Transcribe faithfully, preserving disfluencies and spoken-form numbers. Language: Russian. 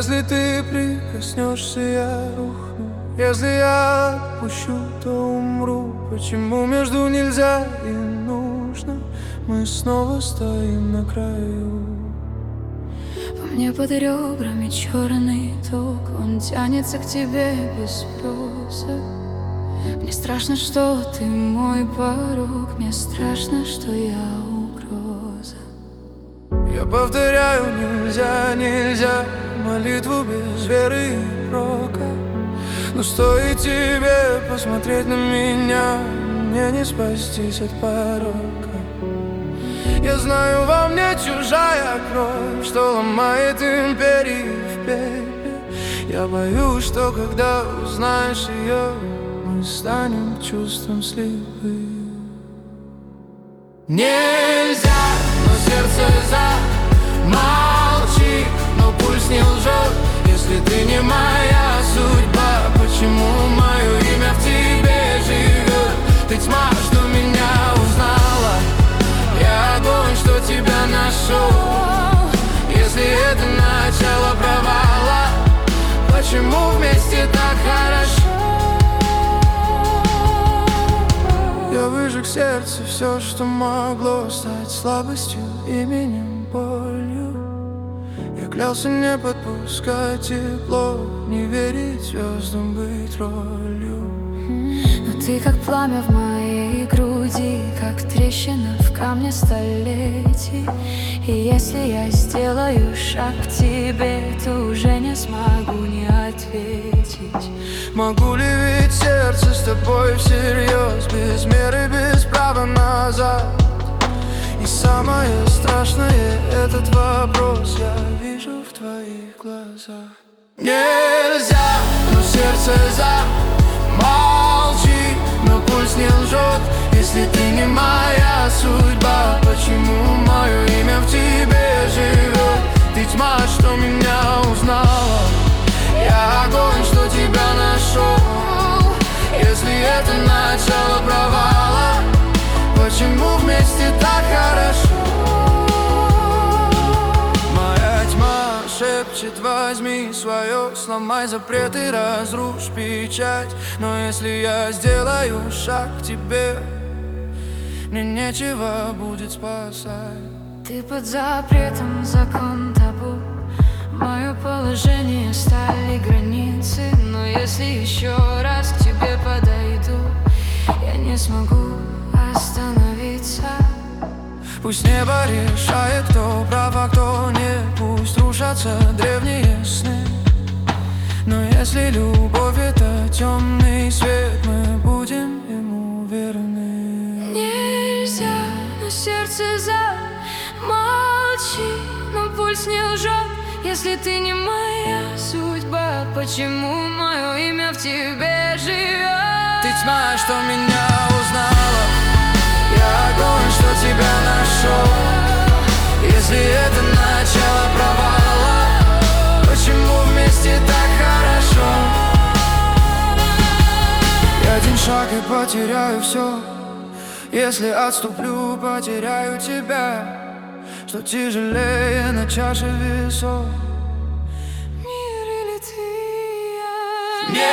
Если ты прикоснешься, я рухну. Если я отпущу, то умру. Почему между нельзя и нужно? Мы снова стоим на краю. По мне под ребрами черный ток, он тянется к тебе без спроса. Мне страшно, что ты мой порог, мне страшно, что я угроза. Я повторяю, нельзя, нельзя, молитву без веры и прока. Но стоит тебе посмотреть на меня, мне не спастись от порока. Я знаю, во мне чужая кровь, что ломает империи в пепе. Я боюсь, что когда узнаешь ее, мы станем чувством слепы. Нельзя, но сердце за. Молчи, но пульс не лжет. Если ты не моя судьба, почему мое имя в тебе живет? Ты тьма, что меня узнала, я огонь, что тебя нашел. Если это начало провала, почему вместе так хорошо? Я выжег сердце все, что могло стать слабостью, именем, болью. Я клялся не подпускать тепло, не верить звездам, быть ролью. Но ты как пламя в моей груди, как трещина в камне столетий. И если я сделаю шаг к тебе, то уже не смогу не ответить. Могу ли ведь сердце с тобой всерьез, без меры, без права назад? И самое страшное этот вопрос я вижу в твоих глазах. Нельзя, но сердце за. Молчи, но пульс не лжет. Если ты не моя судьба, почему мое имя в тебе живет? Ты тьма, что меня узнала, я огонь, что тебя нашел. Если это начало провала, почему вместе так хорошо? Моя тьма шепчет: возьми свое, сломай запреты, разрушь печать. Но если я сделаю шаг к тебе, мне нечего будет спасать. Ты под запретом, закон табу. Мое положение стали границы. Но если еще раз к тебе подойду, я не смогу остановиться. Пусть небо решает, кто прав, а кто нет. Пусть рушатся древние сны. Но если любовь — это темный свет, мы будем ему верны. Нельзя, но сердце за. Молчи, но пульс не лжет. Если ты не моя судьба, почему мое имя в тебе живет? Ты тьма, что меня узнала, я огонь, что тебя нашел. Если это начало провала, почему вместе так хорошо? Я один шаг и потеряю все. Если отступлю, потеряю тебя. Что тяжелее на чаше весов? Мир или ты? Нет!